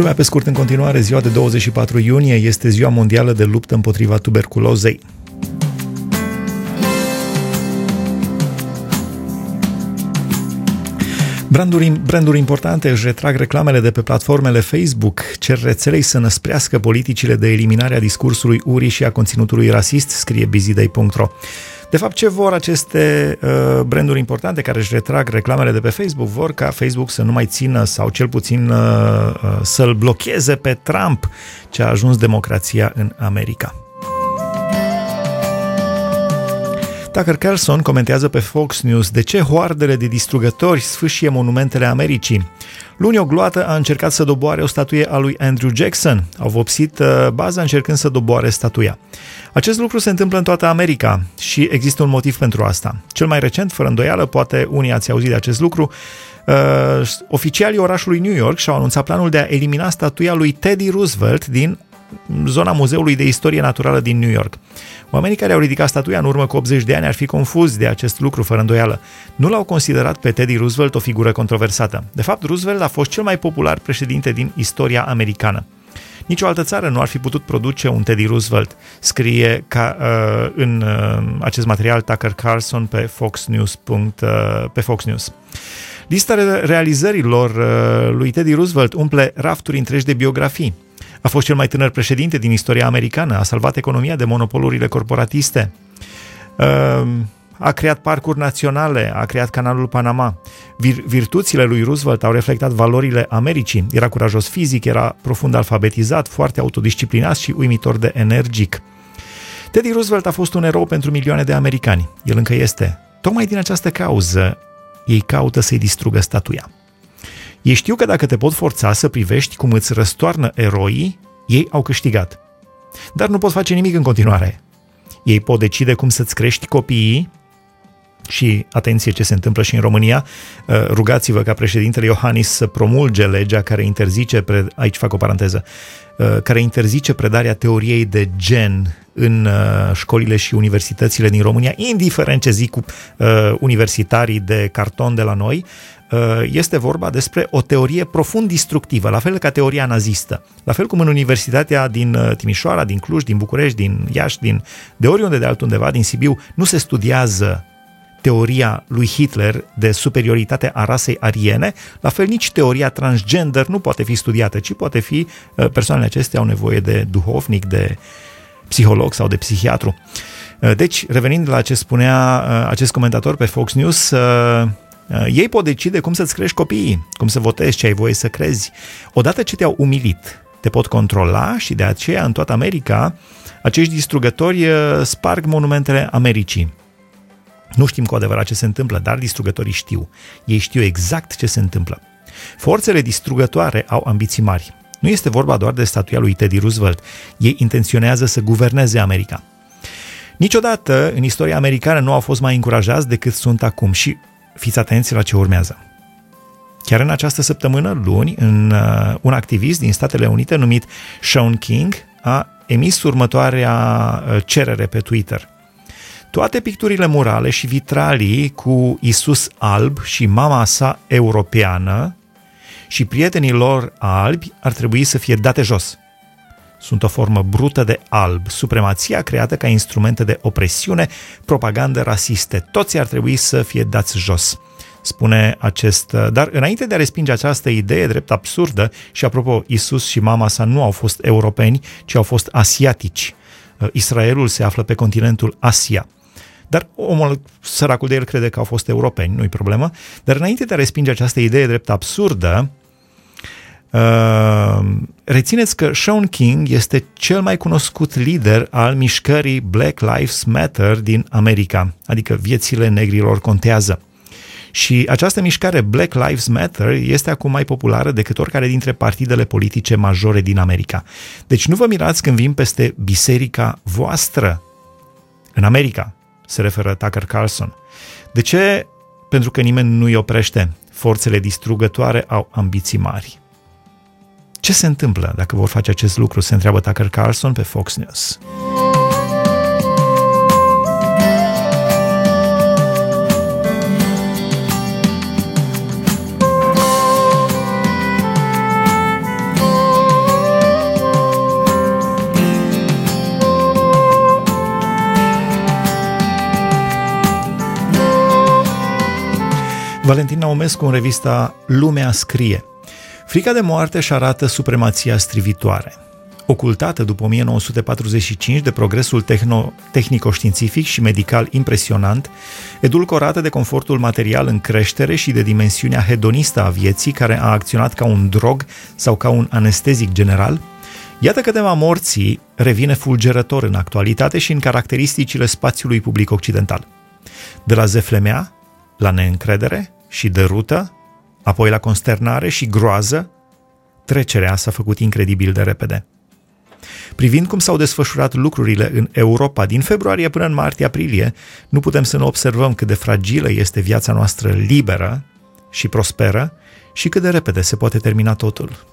Lumea pe scurt în continuare, ziua de 24 iunie este ziua mondială de luptă împotriva tuberculozei. Branduri importante își retrag reclamele de pe platformele Facebook, cer rețelei să năsprească politicile de eliminare a discursului urii și a conținutului rasist, scrie busyday.ro. De fapt, ce vor aceste branduri importante care își retrag reclamele de pe Facebook? Vor ca Facebook să nu mai țină sau cel puțin să-l blocheze pe Trump, ce a ajuns democrația în America. Tucker Carlson comentează pe Fox News de ce hoardele de distrugători sfâșie monumentele Americii. Luni o gloată a încercat să doboare o statuie a lui Andrew Jackson. Au vopsit baza încercând să doboare statuia. Acest lucru se întâmplă în toată America și există un motiv pentru asta. Cel mai recent, fără îndoială, poate unii ați auzit de acest lucru, oficialii orașului New York și-au anunțat planul de a elimina statuia lui Teddy Roosevelt din zona Muzeului de Istorie Naturală din New York. Oamenii care au ridicat statuia în urmă cu 80 de ani ar fi confuzi de acest lucru, fără îndoială. Nu l-au considerat pe Teddy Roosevelt o figură controversată. De fapt, Roosevelt a fost cel mai popular președinte din istoria americană. Nicio altă țară nu ar fi putut produce un Teddy Roosevelt, scrie în acest material Tucker Carlson pe Fox News. Lista realizărilor lui Teddy Roosevelt umple rafturi întregi de biografii. A fost cel mai tânăr președinte din istoria americană, a salvat economia de monopolurile corporatiste, a creat parcuri naționale, a creat canalul Panama. Virtuțile lui Roosevelt au reflectat valorile Americii. Era curajos fizic, era profund alfabetizat, foarte autodisciplinat și uimitor de energic. Teddy Roosevelt a fost un erou pentru milioane de americani. El încă este. Tocmai din această cauză, ei caută să-i distrugă statuia. Ei știu că dacă te pot forța să privești cum îți răstoarnă eroii, ei au câștigat. Dar nu pot face nimic în continuare. Ei pot decide cum să-ți crești copiii și, atenție ce se întâmplă și în România, rugați-vă ca președintele Iohannis să promulge legea care interzice, aici fac o paranteză, care interzice predarea teoriei de gen în școlile și universitățile din România, indiferent ce zic universitarii de carton de la noi. Este vorba despre o teorie profund distructivă, la fel ca teoria nazistă. La fel cum în Universitatea din Timișoara, din Cluj, din București, din Iași, de oriunde de altundeva, din Sibiu, nu se studiază teoria lui Hitler de superioritate a rasei ariene, la fel nici teoria transgender nu poate fi studiată, ci poate fi, persoanele acestea au nevoie de duhovnic, de psiholog sau de psihiatru. Deci, revenind la ce spunea acest comentator pe Fox News, ei pot decide cum să-ți crești copiii, cum să votezi, ce ai voie să crezi. Odată ce te-au umilit, te pot controla și de aceea în toată America acești distrugători sparg monumentele Americii. Nu știm cu adevărat ce se întâmplă, dar distrugătorii știu. Ei știu exact ce se întâmplă. Forțele distrugătoare au ambiții mari. Nu este vorba doar de statuia lui Teddy Roosevelt. Ei intenționează să guverneze America. Niciodată în istoria americană nu au fost mai încurajați decât sunt acum și fiți atenți la ce urmează. Chiar în această săptămână, luni, un activist din Statele Unite numit Shaun King a emis următoarea cerere pe Twitter. Toate picturile murale și vitralii cu Isus alb și mama sa europeană și prietenii lor albi ar trebui să fie date jos. Sunt o formă brută de alb, supremația creată ca instrumente de opresiune, propagandă rasiste. Toți ar trebui să fie dați jos, spune dar înainte de a respinge această idee drept absurdă, și apropo, Isus și mama sa nu au fost europeni, ci au fost asiatici. Israelul se află pe continentul Asia. Dar omul, săracul de el, crede că au fost europeni, nu-i problemă. Dar înainte de a respinge această idee drept absurdă, rețineți că Shaun King este cel mai cunoscut lider al mișcării Black Lives Matter din America, adică viețile negrilor contează. Și această mișcare Black Lives Matter este acum mai populară decât oricare dintre partidele politice majore din America. Deci nu vă mirați când vin peste biserica voastră în America, se referă Tucker Carlson. De ce? Pentru că nimeni nu îi oprește. Forțele distrugătoare au ambiții mari. Ce se întâmplă dacă vor face acest lucru? Se întreabă Tucker Carlson pe Fox News. Valentin Naumescu în revista Lumea scrie: frica de moarte își arată supremația strivitoare. Ocultată după 1945 de progresul tehnico-științific și medical impresionant, edulcorată de confortul material în creștere și de dimensiunea hedonistă a vieții care a acționat ca un drog sau ca un anestezic general, iată că tema morții revine fulgerător în actualitate și în caracteristicile spațiului public occidental. De la zeflemea, la neîncredere și derută, apoi la consternare și groază, trecerea s-a făcut incredibil de repede. Privind cum s-au desfășurat lucrurile în Europa din februarie până în martie-aprilie, nu putem să nu observăm cât de fragilă este viața noastră liberă și prosperă și cât de repede se poate termina totul.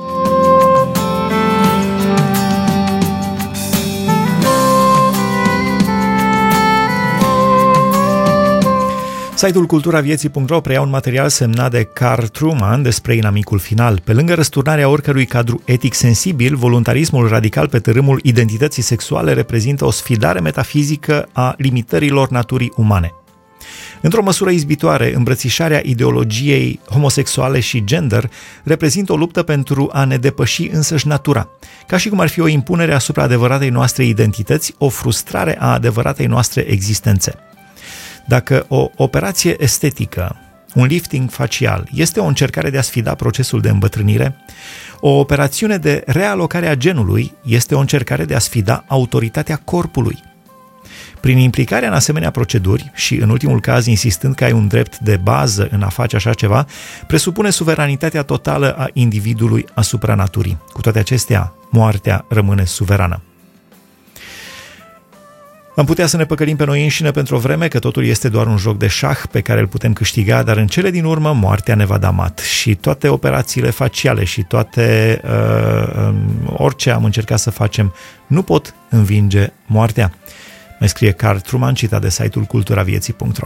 Site-ul culturavieții.ro preia un material semnat de Carl Truman despre inamicul final. Pe lângă răsturnarea oricărui cadru etic sensibil, voluntarismul radical pe tărâmul identității sexuale reprezintă o sfidare metafizică a limitărilor naturii umane. Într-o măsură izbitoare, îmbrățișarea ideologiei homosexuale și gender reprezintă o luptă pentru a ne depăși însăși natura, ca și cum ar fi o impunere asupra adevăratei noastre identități, o frustrare a adevăratei noastre existențe. Dacă o operație estetică, un lifting facial, este o încercare de a sfida procesul de îmbătrânire, o operațiune de realocare a genului este o încercare de a sfida autoritatea corpului. Prin implicarea în asemenea proceduri și, în ultimul caz, insistând că ai un drept de bază în a face așa ceva, presupune suveranitatea totală a individului asupra naturii. Cu toate acestea, moartea rămâne suverană. Am putea să ne păcălim pe noi înșine pentru o vreme că totul este doar un joc de șah pe care îl putem câștiga, dar în cele din urmă moartea ne va da mat și toate operațiile faciale și toate orice am încercat să facem nu pot învinge moartea. Mai scrie Carl Truman, citat de site-ul culturavieții.ro.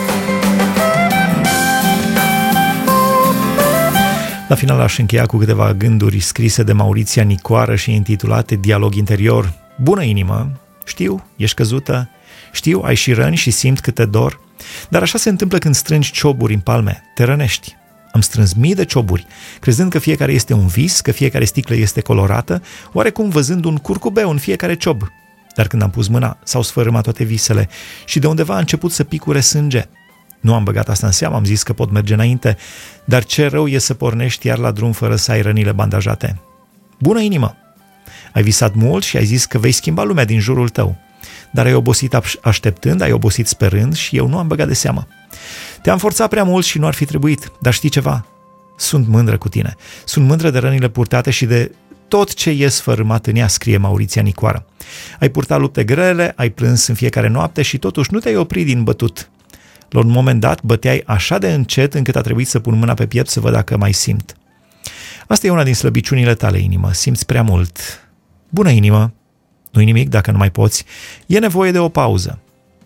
La final aș încheia cu câteva gânduri scrise de Mauriția Nicoară și intitulate Dialog interior. Bună inimă! Știu, ești căzută, știu, ai și răni și simt cât te dor, dar așa se întâmplă când strângi cioburi în palme, te rănești. Am strâns mii de cioburi, crezând că fiecare este un vis, că fiecare sticlă este colorată, oarecum văzând un curcubeu în fiecare ciob. Dar când am pus mâna, s-au sfărâmat toate visele și de undeva a început să picure sânge. Nu am băgat asta în seamă, am zis că pot merge înainte, dar ce rău e să pornești iar la drum fără să ai rănile bandajate. Bună inimă! Ai visat mult și ai zis că vei schimba lumea din jurul tău, dar ai obosit așteptând, ai obosit sperând și eu nu am băgat de seamă. Te-am forțat prea mult și nu ar fi trebuit, dar știi ceva? Sunt mândră cu tine. Sunt mândră de rănile purtate și de tot ce e sfărâmat în ea, scrie Mauriția Nicoară. Ai purtat lupte grele, ai plâns în fiecare noapte și totuși nu te-ai oprit din bătut. La un moment dat băteai așa de încet încât a trebuit să pun mâna pe piept să văd dacă mai simt. Asta e una din slăbiciunile tale, inimă. Simți prea mult. Bună inimă, nu-i nimic dacă nu mai poți, e nevoie de o pauză.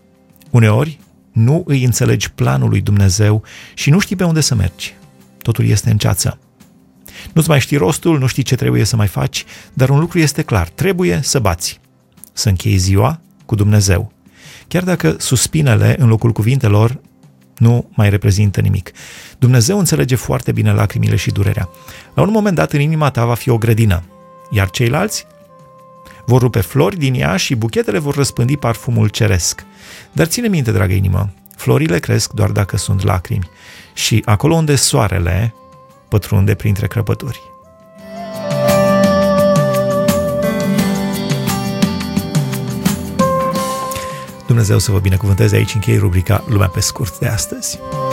Uneori nu îi înțelegi planul lui Dumnezeu și nu știi pe unde să mergi. Totul este în ceață. Nu-ți mai știi rostul, nu știi ce trebuie să mai faci, dar un lucru este clar, trebuie să bați. Să închei ziua cu Dumnezeu. Chiar dacă suspinele în locul cuvintelor nu mai reprezintă nimic. Dumnezeu înțelege foarte bine lacrimile și durerea. La un moment dat în inima ta va fi o grădină, iar ceilalți vor rupe flori din ea și buchetele vor răspândi parfumul ceresc. Dar ține minte, dragă inimă, florile cresc doar dacă sunt lacrimi și acolo unde soarele pătrunde printre crăpături. Dumnezeu să vă binecuvânteze, aici închei rubrica Lumea pe scurt de astăzi.